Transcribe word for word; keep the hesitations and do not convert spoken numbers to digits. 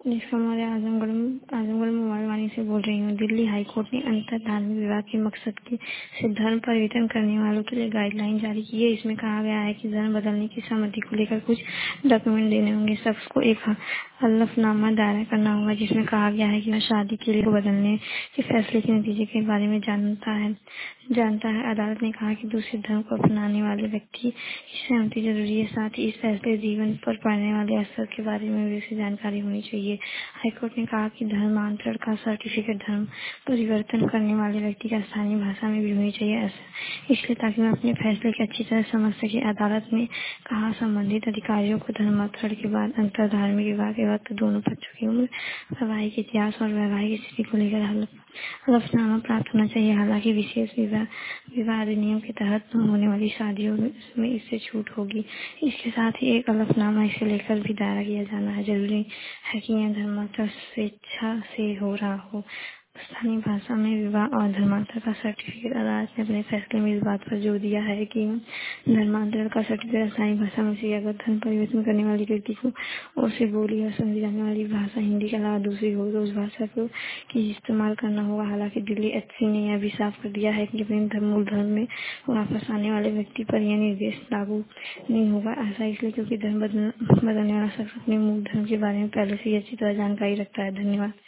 Nishka Maurya Azamgarh Azamgarh mobile से बोल रही हूँ। दिल्ली हाई कोर्ट ने अंतर धार्मिक विवाह के मकसद के से धर्म परिवर्तन करने वालों के लिए गाइडलाइन जारी की है। इसमें कहा गया है कि धर्म बदलने की सहमति को लेकर कुछ डॉक्यूमेंट देने होंगे। शख्स को एक हलफनामा दायर करना होगा जिसमें कहा गया है कि वह शादी के लिए बदलने के फैसले के नतीजे के बारे में जानता है जानता है अदालत ने कहा कि दूसरे धर्म को अपनाने वाले व्यक्ति की सहमति जरूरी है। साथ ही इस फैसले जीवन पर पड़ने वाले असर के बारे में भी उसे जानकारी होनी चाहिए। हाईकोर्ट ने कहा कि धर्मांतरण का सर्टिफिकेट धर्म परिवर्तन करने वाले व्यक्ति का स्थानीय भाषा में भी होनी चाहिए, ऐसा इसलिए ताकि वह अपने फैसले की अच्छी तरह समझ सके। अदालत ने कहा संबंधित अधिकारियों को धर्मांतरण के बाद अंतर धार्मिक विवाह के वक्त दोनों पक्षों की उम्र, वैवाहिक इतिहास और वैवाहिक स्थिति को लेकर हलफ हलफनामा प्राप्त होना चाहिए। हालांकि विशेष विवाह विवाह अधिनियम के तहत होने वाली शादियों में इससे छूट होगी। इसके साथ ही एक हलफनामा इसे लेकर भी दायर किया जाना है। जरूरी है कि यह धर्मांतर स्वेच्छा से हो रहा हो। स्थानीय भाषा में विवाह और धर्मांतर का सर्टिफिकेट। अदालत ने अपने फैसले में इस बात पर जोर दिया है कि धर्मांतरण का सर्टिफिकेट स्थानीय भाषा में से अगर धर्म परिवर्तन करने वाले व्यक्ति को और से बोली और समझी जाने वाली भाषा हिंदी के अलावा दूसरी हो तो उस भाषा को की इस्तेमाल करना होगा। हालांकि दिल्ली एचसी ने यह भी साफ कर दिया है कि अपने धर्म मूल धर्म में वापस आने वाले व्यक्ति पर यह निर्देश लागू नहीं होगा। ऐसा इसलिए क्योंकि धर्म बदल, बदलने वाला शख्स अपने मूल धर्म के बारे में पहले से ही अच्छी तरह जानकारी रखता है। धन्यवाद।